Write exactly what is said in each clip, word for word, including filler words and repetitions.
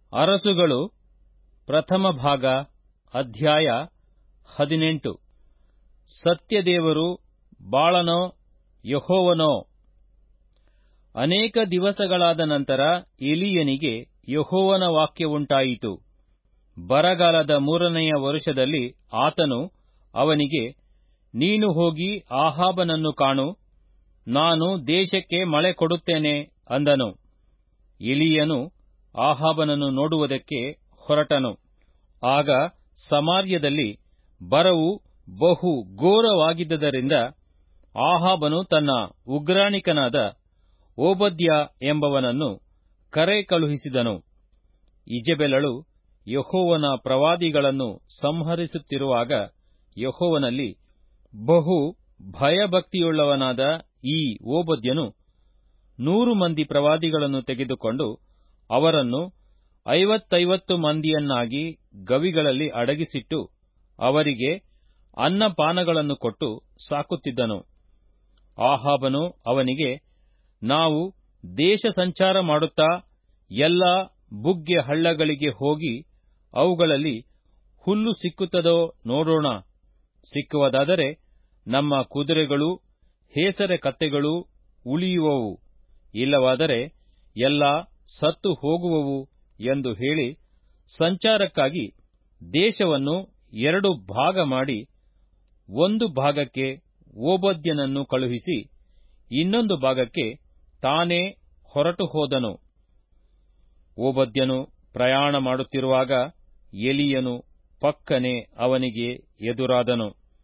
ಅರಸುಗಳು ಪ್ರಥಮ ಭಾಗ ಅಧ್ಯಾಯ ಹದಿನೆಂಟು. ಸತ್ಯದೇವರು ಬಾಳನೋ ಯೆಹೋವನೋ? ಅನೇಕ ದಿವಸಗಳಾದ ನಂತರ ಎಲೀಯನಿಗೆ ಯೆಹೋವನ ವಾಕ್ಯವುಂಟಾಯಿತು. ಬರಗಾಲದ ಮೂರನೆಯ ವರುಷದಲ್ಲಿ ಆತನು ಅವನಿಗೆ, ನೀನು ಹೋಗಿ ಆಹಾಬನನ್ನು ಕಾಣು, ನಾನು ದೇಶಕ್ಕೆ ಮಳೆ ಕೊಡುತ್ತೇನೆ ಅಂದನು. ಎಲೀಯನು ಆಹಾಬನನ್ನು ನೋಡುವುದಕ್ಕೆ ಹೊರಟನು. ಆಗ ಸಮಾರ್ಯದಲ್ಲಿ ಬರವು ಬಹು ಘೋರವಾಗಿದ್ದರಿಂದ ಆಹಾಬನು ತನ್ನ ಉಗ್ರಾಣಿಕನಾದ ಓಬದ್ಯ ಎಂಬವನನ್ನು ಕರೆ ಕಳುಹಿಸಿದನು. ಈಜೆಬೆಲಳು ಯೆಹೋವನ ಪ್ರವಾದಿಗಳನ್ನು ಸಂಹರಿಸುತ್ತಿರುವಾಗ ಯೆಹೋವನಲ್ಲಿ ಬಹು ಭಯಭಕ್ತಿಯುಳ್ಳವನಾದ ಈ ಓಬದ್ಯನು ನೂರು ಮಂದಿ ಪ್ರವಾದಿಗಳನ್ನು ತೆಗೆದುಕೊಂಡು ಅವರನ್ನು ಐವತ್ತೈವತ್ತು ಮಂದಿಯನ್ನಾಗಿ ಗವಿಗಳಲ್ಲಿ ಅಡಗಿಸಿಟ್ಟು ಅವರಿಗೆ ಅನ್ನಪಾನಗಳನ್ನು ಕೊಟ್ಟು ಸಾಕುತ್ತಿದ್ದನು. ಆಹಾಬನು ಅವನಿಗೆ, ನಾವು ದೇಶ ಸಂಚಾರ ಮಾಡುತ್ತಾ ಎಲ್ಲಾ ಬುಗ್ಗೆ ಹಳ್ಳಗಳಿಗೆ ಹೋಗಿ ಅವುಗಳಲ್ಲಿ ಹುಲ್ಲು ಸಿಕ್ಕುತ್ತದೋ ನೋಡೋಣ. ಸಿಕ್ಕುವುದಾದರೆ ನಮ್ಮ ಕುದುರೆಗಳೂ ಹೇಸರ ಕತ್ತೆಗಳೂ ಉಳಿಯುವವು, ಇಲ್ಲವಾದರೆ ಎಲ್ಲಾ ಸತ್ತು ಹೋಗುವವು ಎಂದು ಹೇಳಿ ಸಂಚಾರಕ್ಕಾಗಿ ದೇಶವನ್ನು ಎರಡು ಭಾಗ ಮಾಡಿ ಒಂದು ಭಾಗಕ್ಕೆ ಓಬದ್ಯನನ್ನು ಕಳುಹಿಸಿ ಇನ್ನೊಂದು ಭಾಗಕ್ಕೆ ತಾನೇ ಹೊರಟು ಹೋದನು. ಓಬದ್ಯನು ಪ್ರಯಾಣ ಮಾಡುತ್ತಿರುವಾಗ ಎಲೀಯನು ಪಕ್ಕನೆ ಅವನಿಗೆ ಎದುರಾದನು.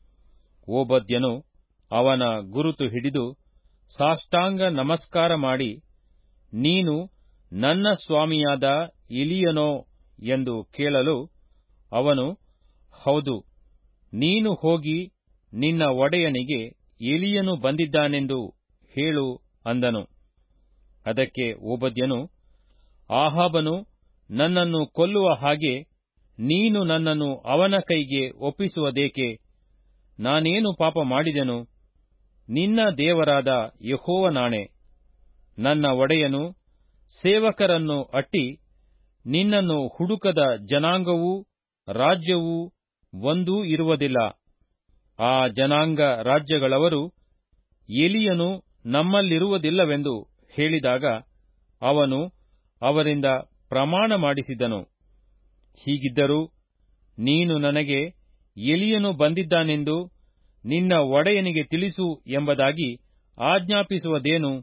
ಓಬದ್ಯನು ಅವನ ಗುರುತು ಹಿಡಿದು ಸಾಷ್ಟಾಂಗ ನಮಸ್ಕಾರ ಮಾಡಿ, ನೀನು ನನ್ನ ಸ್ವಾಮಿಯಾದ ಎಲೀಯನೋ ಎಂದು ಕೇಳಲು ಅವನು, ಹೌದು, ನೀನು ಹೋಗಿ ನಿನ್ನ ಒಡೆಯನಿಗೆ ಎಲೀಯನು ಬಂದಿದ್ದಾನೆಂದು ಹೇಳು ಅಂದನು. ಅದಕ್ಕೆ ಓಬದ್ಯನು, ಆಹಾಬನು ನನ್ನನ್ನು ಕೊಲ್ಲುವ ಹಾಗೆ ನೀನು ನನ್ನನ್ನು ಅವನ ಕೈಗೆ ಒಪ್ಪಿಸುವುದೇಕೆ? ನಾನೇನು ಪಾಪ ಮಾಡಿದೆನು? ನಿನ್ನ ದೇವರಾದ ಯೆಹೋವನಾಣೆ, ನನ್ನ ಒಡೆಯನು ಸೇವಕರನ್ನು ಅಟ್ಟಿ ನಿನ್ನನ್ನು ಹುಡುಕದ ಜನಾಂಗವೂ ರಾಜ್ಯವೂ ಒಂದೂ ಇರುವುದಿಲ್ಲ. ಆ ಜನಾಂಗ ರಾಜ್ಯಗಳವರು ಎಲೀಯನು ನಮ್ಮಲ್ಲಿರುವುದಿಲ್ಲವೆಂದು ಹೇಳಿದಾಗ ಅವನು ಅವರಿಂದ ಪ್ರಮಾಣ ಮಾಡಿಸಿದನು. ಹೀಗಿದ್ದರೂ ನೀನು ನನಗೆ ಎಲೀಯನು ಬಂದಿದ್ದಾನೆಂದು ನಿನ್ನ ಒಡೆಯನಿಗೆ ತಿಳಿಸು ಎಂಬುದಾಗಿ ಆಜ್ಞಾಪಿಸುವುದೇನು?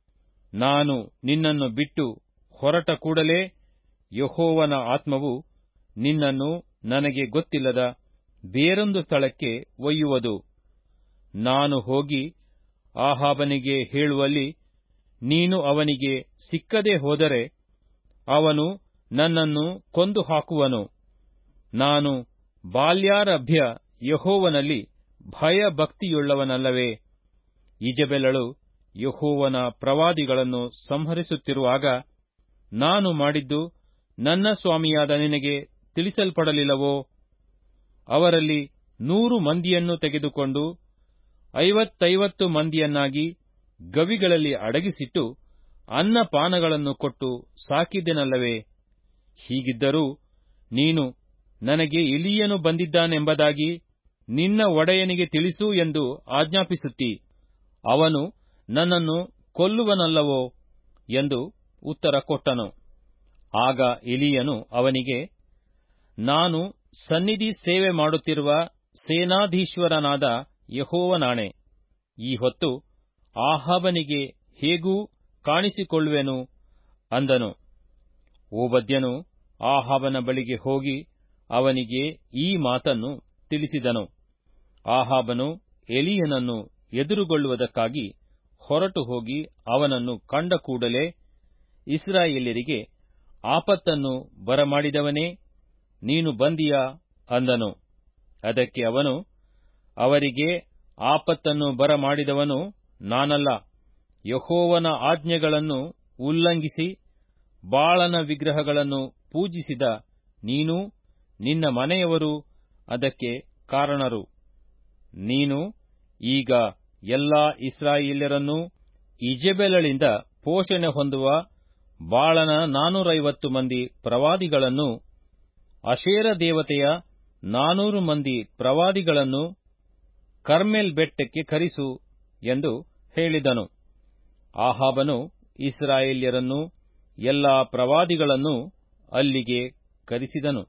ನಾನು ನಿನ್ನನ್ನು ಬಿಟ್ಟು ಹೊರಟ ಕೂಡಲೇ ಯೆಹೋವನ ಆತ್ಮವು ನಿನ್ನನ್ನು ನನಗೆ ಗೊತ್ತಿಲ್ಲದ ಬೇರೊಂದು ಸ್ಥಳಕ್ಕೆ ಒಯ್ಯುವುದು. ನಾನು ಹೋಗಿ ಆಹಾಬನಿಗೆ ಹೇಳುವಲ್ಲಿ ನೀನು ಅವನಿಗೆ ಸಿಕ್ಕದೆ ಹೋದರೆ ಅವನು ನನ್ನನ್ನು ಕೊಂದು ಹಾಕುವನು. ನಾನು ಬಾಲ್ಯಾರಭ್ಯ ಯೆಹೋವನಲ್ಲಿ ಭಯಭಕ್ತಿಯುಳ್ಳವನಲ್ಲವೇ? ಈಜೆಬೆಲಳು ಯೆಹೋವನ ಪ್ರವಾದಿಗಳನ್ನು ಸಂಹರಿಸುತ್ತಿರುವಾಗ ನಾನು ಮಾಡಿದ್ದು ನನ್ನ ಸ್ವಾಮಿಯಾದ ನಿನಗೆ ತಿಳಿಸಲ್ಪಡಲಿಲ್ಲವೋ? ಅವರಲ್ಲಿ ನೂರು ಮಂದಿಯನ್ನು ತೆಗೆದುಕೊಂಡು ಐವತ್ತೈವತ್ತು ಮಂದಿಯನ್ನಾಗಿ ಗವಿಗಳಲ್ಲಿ ಅಡಗಿಸಿಟ್ಟು ಅನ್ನಪಾನಗಳನ್ನು ಕೊಟ್ಟು ಸಾಕಿದ್ದೆನಲ್ಲವೇ? ಹೀಗಿದ್ದರೂ ನೀನು ನನಗೆ ಎಲೀಯನು ಬಂದಿದ್ದಾನೆಂಬುದಾಗಿ ನಿನ್ನ ಒಡೆಯನಿಗೆ ತಿಳಿಸು ಎಂದು ಆಜ್ಞಾಪಿಸುತ್ತೀ. ಅವನು ನನ್ನನ್ನು ಕೊಲ್ಲುವನಲ್ಲವೋ ಎಂದು ಉತ್ತರ ಕೊಟ್ಟನು. ಆಗ ಎಲೀಯನು ಅವನಿಗೆ, ನಾನು ಸನ್ನಿಧಿ ಸೇವೆ ಮಾಡುತ್ತಿರುವ ಸೇನಾಧೀಶ್ವರನಾದ ಯೆಹೋವನಾಣೆ, ಈ ಹೊತ್ತು ಆಹಾಬನಿಗೆ ಹೇಗೂ ಕಾಣಿಸಿಕೊಳ್ಳುವೆನು ಅಂದನು. ಓಬದ್ಯನು ಆಹಾಬನ ಬಳಿಗೆ ಹೋಗಿ ಅವನಿಗೆ ಈ ಮಾತನ್ನು ತಿಳಿಸಿದನು. ಆಹಾಬನು ಎಲೀಯನನ್ನು ಎದುರುಗೊಳ್ಳುವುದಕ್ಕಾಗಿ ಹೊರಟು ಹೋಗಿ ಅವನನ್ನು ಕಂಡ ಕೂಡಲೇ, ಇಸ್ರಾಯೇಲ್ಯರಿಗೆ ಆಪತ್ತನ್ನು ಬರಮಾಡಿದವನೇ, ನೀನು ಬಂದಿಯಾ ಅಂದನು. ಅದಕ್ಕೆ ಅವನು, ಅವರಿಗೆ ಆಪತ್ತನ್ನು ಬರಮಾಡಿದವನು ನಾನಲ್ಲ, ಯೆಹೋವನ ಆಜ್ಞೆಗಳನ್ನು ಉಲ್ಲಂಘಿಸಿ ಬಾಳನ ವಿಗ್ರಹಗಳನ್ನು ಪೂಜಿಸಿದ ನೀನೂ ನಿನ್ನ ಮನೆಯವರೂ ಅದಕ್ಕೆ ಕಾರಣರು. ನೀನು ಈಗ ಎಲ್ಲಾ ಇಸ್ರಾಯೇಲ್ಯರನ್ನೂ ಈಜೆಬೆಲಳಿಂದ ಪೋಷಣೆ ಹೊಂದುವ ಬಾಳನ ನಾನೂರೈವತ್ತು ಮಂದಿ ಪ್ರವಾದಿಗಳನ್ನು, ಅಶೇರ ದೇವತೆಯ ನಾನೂರು ಮಂದಿ ಪ್ರವಾದಿಗಳನ್ನು ಕರ್ಮೆಲ್ ಬೆಟ್ಟಕ್ಕೆ ಕರೆಸು ಎಂದು ಹೇಳಿದನು. ಆಹಾಬನು ಇಸ್ರಾಯೇಲ್ಯರನ್ನೂ ಎಲ್ಲಾ ಪ್ರವಾದಿಗಳನ್ನೂ ಅಲ್ಲಿಗೆ ಕರೆಸಿದನು.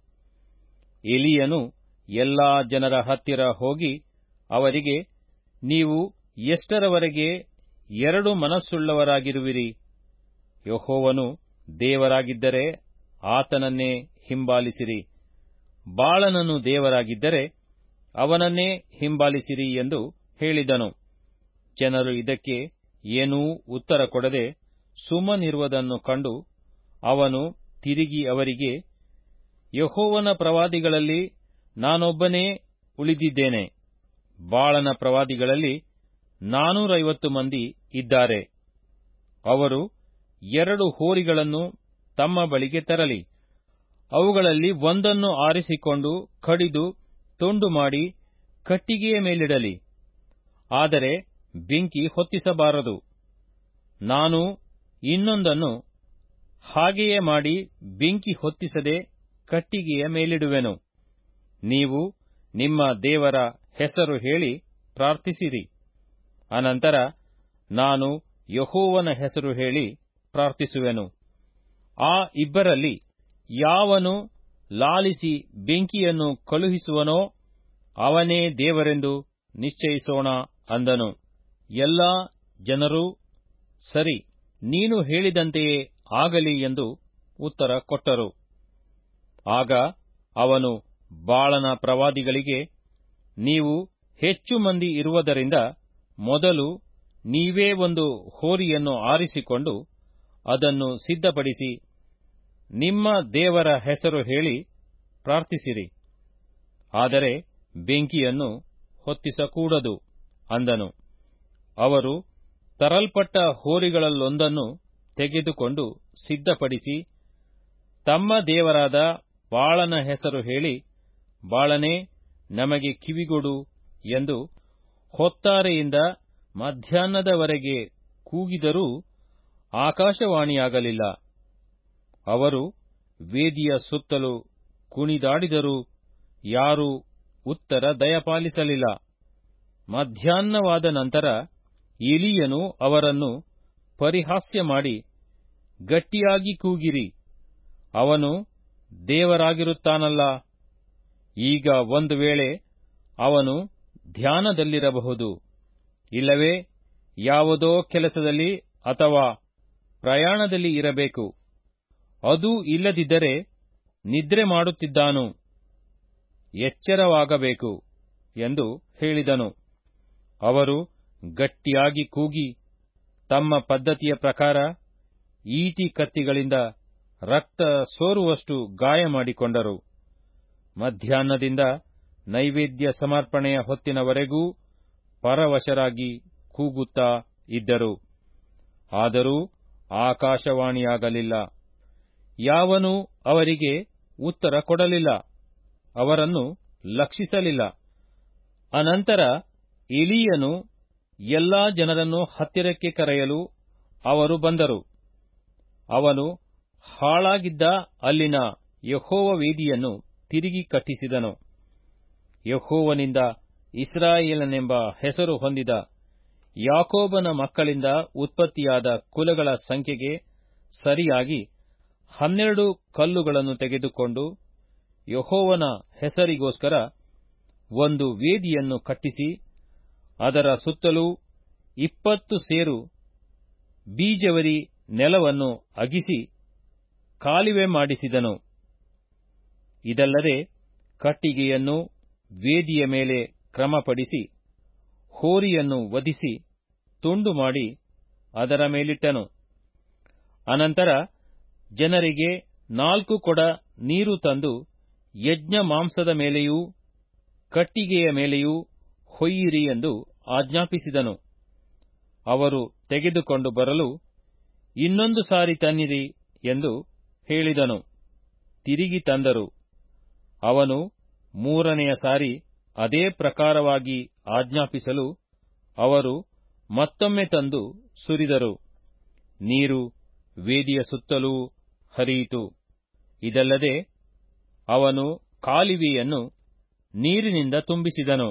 ಎಲೀಯನು ಎಲ್ಲಾ ಜನರ ಹತ್ತಿರ ಹೋಗಿ ಅವರಿಗೆ, ನೀವು ಎಷ್ಟರವರೆಗೆ ಎರಡು ಮನಸ್ಸುಳ್ಳವರಾಗಿರುವಿರಿ? ಯೆಹೋವನು ದೇವರಾಗಿದ್ದರೆ ಆತನನ್ನೇ ಹಿಂಬಾಲಿಸಿರಿ, ಬಾಳನನು ದೇವರಾಗಿದ್ದರೆ ಅವನನ್ನೇ ಹಿಂಬಾಲಿಸಿರಿ ಎಂದು ಹೇಳಿದನು. ಜನರು ಇದಕ್ಕೆ ಏನೂ ಉತ್ತರ ಕೊಡದೆ ಸುಮ್ಮನಿರುವುದನ್ನು ಕಂಡು ಅವನು ತಿರುಗಿ ಅವರಿಗೆ, ಯೆಹೋವನ ಪ್ರವಾದಿಗಳಲ್ಲಿ ನಾನೊಬ್ಬನೇ ಉಳಿದಿದ್ದೇನೆ. ಬಾಳನ ಪ್ರವಾದಿಗಳಲ್ಲಿ ನಾನೂರೈವತ್ತು ಮಂದಿ ಇದ್ದಾರೆ. ಅವರು ಎರಡು ಹೋರಿಗಳನ್ನು ತಮ್ಮ ಬಳಿಗೆ ತರಲಿ. ಅವುಗಳಲ್ಲಿ ಒಂದನ್ನು ಆರಿಸಿಕೊಂಡು ಕಡಿದು ತುಂಡು ಮಾಡಿ ಕಟ್ಟಿಗೆಯ ಮೇಲಿಡಲಿ. ಆದರೆ ಬೆಂಕಿ ಹೊತ್ತಿಸಬಾರದು. ನಾನು ಇನ್ನೊಂದನ್ನು ಹಾಗೆಯೇ ಮಾಡಿ ಬೆಂಕಿ ಹೊತ್ತಿಸದೆ ಕಟ್ಟಿಗೆಯ ಮೇಲಿಡುವೆನು. ನೀವು ನಿಮ್ಮ ದೇವರ ಹೆಸರು ಹೇಳಿ ಪ್ರಾರ್ಥಿಸಿರಿ. ಅನಂತರ ನಾನು ಯೆಹೋವನ ಹೆಸರು ಹೇಳಿ ಪ್ರಾರ್ಥಿಸುವೆನು. ಆ ಇಬ್ಬರಲ್ಲಿ ಯಾವನು ಲಾಲಿಸಿ ಬೆಂಕಿಯನ್ನು ಕಳುಹಿಸುವನೋ ಅವನೇ ದೇವರೆಂದು ನಿಶ್ಚಯಿಸೋಣ ಅಂದನು. ಎಲ್ಲಾ ಜನರೂ ಸರಿ, ನೀನು ಹೇಳಿದಂತೆಯೇ ಆಗಲಿ ಎಂದು ಉತ್ತರ ಕೊಟ್ಟರು. ಆಗ ಅವನು ಬಾಳನ ಪ್ರವಾದಿಗಳಿಗೆ, ನೀವು ಹೆಚ್ಚು ಮಂದಿ ಇರುವುದರಿಂದ ಮೊದಲು ನೀವೇ ಒಂದು ಹೋರಿಯನ್ನು ಆರಿಸಿಕೊಂಡು ಅದನ್ನು ಸಿದ್ಧಪಡಿಸಿ ನಿಮ್ಮ ದೇವರ ಹೆಸರು ಹೇಳಿ ಪ್ರಾರ್ಥಿಸಿರಿ. ಆದರೆ ಬೆಂಕಿಯನ್ನು ಹೊತ್ತಿಸಕೂಡದು ಅಂದನು. ಅವರು ತರಲ್ಪಟ್ಟ ಹೋರಿಗಳಲ್ಲೊಂದನ್ನು ತೆಗೆದುಕೊಂಡು ಸಿದ್ಧಪಡಿಸಿ ತಮ್ಮ ದೇವರಾದ ಬಾಳನ ಹೆಸರು ಹೇಳಿ, ಬಾಳನೇ ನಮಗೆ ಕಿವಿಗೊಡು ಎಂದು ಹೊತ್ತಾರೆಯಿಂದ ಮಧ್ಯಾಹ್ನದವರೆಗೆ ಕೂಗಿದರೂ ಆಕಾಶವಾಣಿಯಾಗಲಿಲ್ಲ. ಅವರು ವೇದಿಯ ಸುತ್ತಲೂ ಕುಣಿದಾಡಿದರೂ ಯಾರೂ ಉತ್ತರ ದಯಪಾಲಿಸಲಿಲ್ಲ. ಮಧ್ಯಾಹ್ನವಾದ ನಂತರ ಎಲೀಯನು ಅವರನ್ನು ಪರಿಹಾಸ್ಯ ಮಾಡಿ, ಗಟ್ಟಿಯಾಗಿ ಕೂಗಿರಿ, ಅವನು ದೇವರಾಗಿರುತ್ತಾನಲ್ಲ. ಈಗ ಒಂದು ವೇಳೆ ಅವನು ಧ್ಯಾನದಲ್ಲಿರಬಹುದು, ಇಲ್ಲವೇ ಯಾವುದೋ ಕೆಲಸದಲ್ಲಿ ಅಥವಾ ಪ್ರಯಾಣದಲ್ಲಿ ಇರಬೇಕು. ಅದೂ ಇಲ್ಲದಿದ್ದರೆ ನಿದ್ರೆ ಮಾಡುತ್ತಿದ್ದಾನು, ಎಚ್ಚರವಾಗಬೇಕು ಎಂದು ಹೇಳಿದನು. ಅವರು ಗಟ್ಟಿಯಾಗಿ ಕೂಗಿ ತಮ್ಮ ಪದ್ಧತಿಯ ಪ್ರಕಾರ ಈಟಿ ಕತ್ತಿಗಳಿಂದ ರಕ್ತ ಸೋರುವಷ್ಟು ಗಾಯ ಮಾಡಿಕೊಂಡರು. ಮಧ್ಯಾಹ್ನದಿಂದ ನೈವೇದ್ಯ ಸಮರ್ಪಣೆಯ ಹೊತ್ತಿನವರೆಗೂ ಪರವಶರಾಗಿ ಕೂಗುತ್ತಾ ಇದ್ದರು. ಆದರೂ ಆಕಾಶವಾಣಿಯಾಗಲಿಲ್ಲ. ಯಾವನೂ ಅವರಿಗೆ ಉತ್ತರ ಕೊಡಲಿಲ್ಲ, ಅವರನ್ನು ಲಕ್ಷಿಸಲಿಲ್ಲ. ಅನಂತರ ಎಲೀಯನು ಎಲ್ಲಾ ಜನರನ್ನು ಹತ್ತಿರಕ್ಕೆ ಕರೆಯಲು ಅವರು ಬಂದರು. ಅವನು ಹಾಳಾಗಿದ್ದ ಅಲ್ಲಿನ ಯೆಹೋವ ವೇದಿಯನ್ನು ತಿರುಗಿ ಕಟ್ಟಿಸಿದನು. ಯೆಹೋವನಿಂದ ಇಸ್ರಾಯೇಲನೆಂಬ ಹೆಸರು ಹೊಂದಿದ ಯಾಕೋಬನ ಮಕ್ಕಳಿಂದ ಉತ್ಪತ್ತಿಯಾದ ಕುಲಗಳ ಸಂಖ್ಯೆಗೆ ಸರಿಯಾಗಿ ಹನ್ನೆರಡು ಕಲ್ಲುಗಳನ್ನು ತೆಗೆದುಕೊಂಡು ಯೆಹೋವನ ಹೆಸರಿಗೋಸ್ಕರ ಒಂದು ವೇದಿಯನ್ನು ಕಟ್ಟಿಸಿ ಅದರ ಸುತ್ತಲೂ ಇಪ್ಪತ್ತು ಸೇರು ಬೀಜವರಿ ನೆಲವನ್ನು ಅಗಿಸಿ ಕಾಲುವೆ ಮಾಡಿಸಿದನು. ಇದಲ್ಲದೆ ಕಟ್ಟಿಗೆಯನ್ನು ವೇದಿಯ ಮೇಲೆ ಕ್ರಮಪಡಿಸಿ ಹೋರಿಯನ್ನು ವಧಿಸಿ ತುಂಡು ಮಾಡಿ ಅದರ ಮೇಲಿಟ್ಟನು. ಅನಂತರ ಜನರಿಗೆ ನಾಲ್ಕು ಕೊಡ ನೀರು ತಂದು ಯಜ್ಞ ಮಾಂಸದ ಮೇಲೆಯೂ ಕಟ್ಟಿಗೆಯ ಮೇಲೆಯೂ ಹೊಯ್ಯಿರಿ ಎಂದು ಆಜ್ಞಾಪಿಸಿದನು. ಅವರು ತೆಗೆದುಕೊಂಡು ಬರಲು, ಇನ್ನೊಂದು ಸಾರಿ ತನ್ನಿರಿ ಎಂದು ಹೇಳಿದನು. ತಿರುಗಿ ತಂದರು. ಅವನು ಮೂರನೆಯ ಸಾರಿ ಅದೇ ಪ್ರಕಾರವಾಗಿ ಆಜ್ಞಾಪಿಸಲು ಅವರು ಮತ್ತೊಮ್ಮೆ ತಂದು ಸುರಿದರು. ನೀರು ವೇದಿಯ ಸುತ್ತಲೂ ಹರಿಯಿತು. ಇದಲ್ಲದೆ ಅವನು ಕಾಲುವೆಯನ್ನು ನೀರಿನಿಂದ ತುಂಬಿಸಿದನು.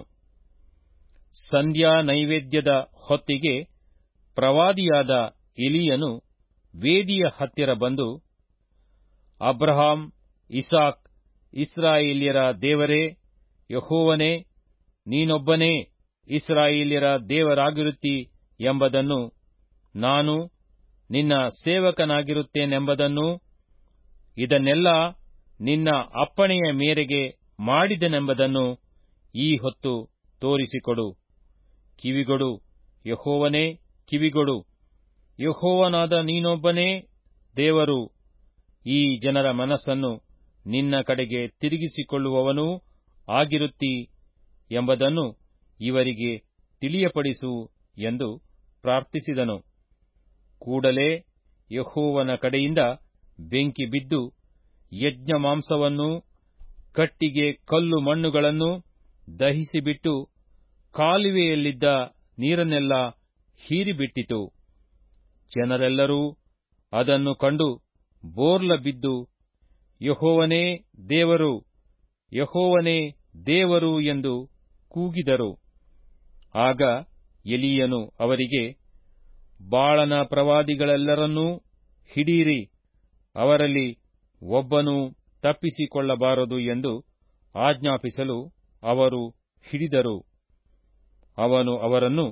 ಸಂಧ್ಯಾ ನೈವೇದ್ಯದ ಹೊತ್ತಿಗೆ ಪ್ರವಾದಿಯಾದ ಎಲೀಯನು ವೇದಿಯ ಹತ್ತಿರ ಬಂದು, ಅಬ್ರಹಾಂ, ಇಸಾಕ್, ಇಸ್ರಾಯೇಲ್ಯರ ದೇವರೇ ಯೆಹೋವನೇ, ನೀನೊಬ್ಬನೇ ಇಸ್ರಾಯೇಲ್ಯರ ದೇವರಾಗಿರುತ್ತೀ ಎಂಬುದನ್ನು, ನಾನು ನಿನ್ನ ಸೇವಕನಾಗಿರುತ್ತೇನೆಂಬುದನ್ನು, ಇದನ್ನೆಲ್ಲ ನಿನ್ನ ಅಪ್ಪಣೆಯ ಮೇರೆಗೆ ಮಾಡಿದೆನೆಂಬುದನ್ನು ಈ ಹೊತ್ತು ತೋರಿಸಿಕೊಡು. ಕಿವಿಗೊಡು ಯೆಹೋವನೇ, ಕಿವಿಗೊಡು. ಯೆಹೋವನಾದ ನೀನೊಬ್ಬನೇ ದೇವರು. ಈ ಜನರ ಮನಸ್ಸನ್ನು ನಿನ್ನ ಕಡೆಗೆ ತಿರುಗಿಸಿಕೊಳ್ಳುವವನೂ ಆಗಿರುತ್ತೀ ಎಂಬುದನ್ನು ಇವರಿಗೆ ತಿಳಿಯಪಡಿಸು ಎಂದು ಪ್ರಾರ್ಥಿಸಿದನು. ಕೂಡಲೇ ಯೆಹೋವನ ಕಡೆಯಿಂದ ಬೆಂಕಿ ಬಿದ್ದು ಯಜ್ಞ ಮಾಂಸವನ್ನೂ ಕಟ್ಟಿಗೆ ಕಲ್ಲು ಮಣ್ಣುಗಳನ್ನು ದಹಿಸಿಬಿಟ್ಟು ಕಾಲುವೆಯಲ್ಲಿದ್ದ ನೀರನ್ನೆಲ್ಲ ಹೀರಿಬಿಟ್ಟಿತು. ಜನರೆಲ್ಲರೂ ಅದನ್ನು ಕಂಡು ಬೋರ್ಲ ಬಿದ್ದು, ಯೆಹೋವನೇ ದೇವರು, ಯೆಹೋವನೇ ದೇವರು ಎಂದು ಕೂಗಿದರು. ಆಗ ಎಲೀಯನು ಅವರಿಗೆ, ಬಾಳನ ಪ್ರವಾದಿಗಳೆಲ್ಲರನ್ನೂ ಹಿಡಿಯಿರಿ, ಅವರಲ್ಲಿ ಒಬ್ಬನೂ ತಪ್ಪಿಸಿಕೊಳ್ಳಬಾರದು ಎಂದು ಆಜ್ಞಾಪಿಸಲು ಅವರು ಹಿಡಿದರು. ಅವನು ಅವರನ್ನು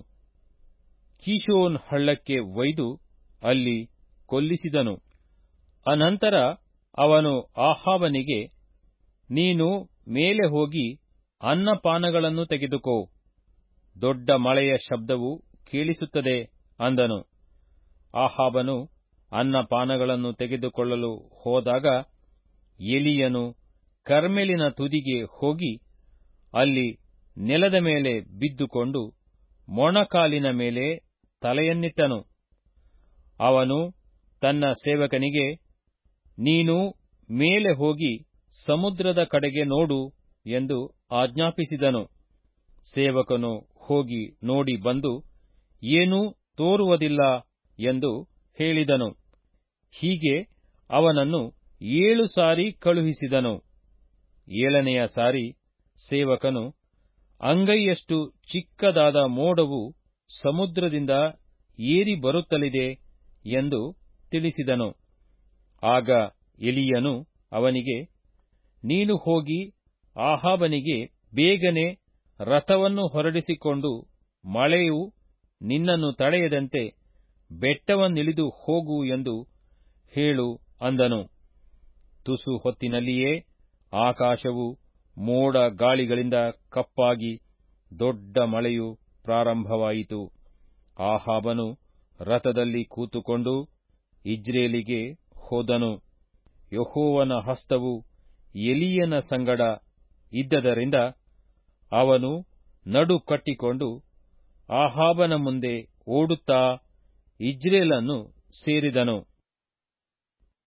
ಕೀಷೋನ್ ಹಳ್ಳಕ್ಕೆ ಒಯ್ದು ಅಲ್ಲಿ ಕೊಲ್ಲಿಸಿದನು. ಅನಂತರ ಅವನು ಆಹಾಬನಿಗೆ, ನೀನು ಮೇಲೆ ಹೋಗಿ ಅನ್ನಪಾನಗಳನ್ನು ತೆಗೆದುಕೋ, ದೊಡ್ಡ ಮಳೆಯ ಶಬ್ದವು ಕೇಳಿಸುತ್ತದೆ ಅಂದನು. ಆಹಾಬನು ಅನ್ನಪಾನಗಳನ್ನು ತೆಗೆದುಕೊಳ್ಳಲು ಹೋದಾಗ ಎಲೀಯನು ಕರ್ಮೆಲಿನ ತುದಿಗೆ ಹೋಗಿ ಅಲ್ಲಿ ನೆಲದ ಮೇಲೆ ಬಿದ್ದುಕೊಂಡು ಮೊಣಕಾಲಿನ ಮೇಲೆ ತಲೆಯನ್ನಿಟ್ಟನು. ಅವನು ತನ್ನ ಸೇವಕನಿಗೆ, ನೀನು ಮೇಲೆ ಹೋಗಿ ಸಮುದ್ರದ ಕಡೆಗೆ ನೋಡು ಎಂದು ಆಜ್ಞಾಪಿಸಿದನು. ಸೇವಕನು ಹೋಗಿ ನೋಡಿ ಬಂದು, ಏನೂ ತೋರುವುದಿಲ್ಲ ಎಂದು ಹೇಳಿದನು. ಹೀಗೆ ಅವನನ್ನು ಏಳು ಸಾರಿ ಕಳುಹಿಸಿದನು. ಏಳನೆಯ ಸಾರಿ ಸೇವಕನು, ಅಂಗೈಯಷ್ಟು ಚಿಕ್ಕದಾದ ಮೋಡವು ಸಮುದ್ರದಿಂದ ಏರಿ ಬರುತ್ತಲಿದೆ ಎಂದು ತಿಳಿಸಿದನು. ಆಗ ಎಲೀಯನು ಅವನಿಗೆ, ನೀನು ಹೋಗಿ ಆಹಾಬನಿಗೆ, ಬೇಗನೆ ರಥವನ್ನು ಹೊರಡಿಸಿಕೊಂಡು ಮಳೆಯು ನಿನ್ನನ್ನು ತಡೆಯದಂತೆ ಬೆಟ್ಟವನ್ನಿಳಿದು ಹೋಗು ಎಂದು ಹೇಳು ಅಂದನು. ತುಸು ಹೊತ್ತಿನಲ್ಲಿಯೇ ಆಕಾಶವು ಮೋಡ ಗಾಳಿಗಳಿಂದ ಕಪ್ಪಾಗಿ ದೊಡ್ಡ ಮಳೆಯು ಪ್ರಾರಂಭವಾಯಿತು. ಆಹಾಬನು ರಥದಲ್ಲಿ ಕೂತುಕೊಂಡು ಇಜ್ರೇಲಿಗೆ ಹೋದನು. ಯೆಹೋವನ ಹಸ್ತವು ಎಲೀಯನ ಸಂಗಡ ಇದ್ದದರಿಂದ ಅವನು ನಡು ಕಟ್ಟಿಕೊಂಡು ಆಹಾಬನ ಮುಂದೆ ಓಡುತ್ತಾ ಇಜ್ರೇಲನ್ನು ಸೇರಿದನು.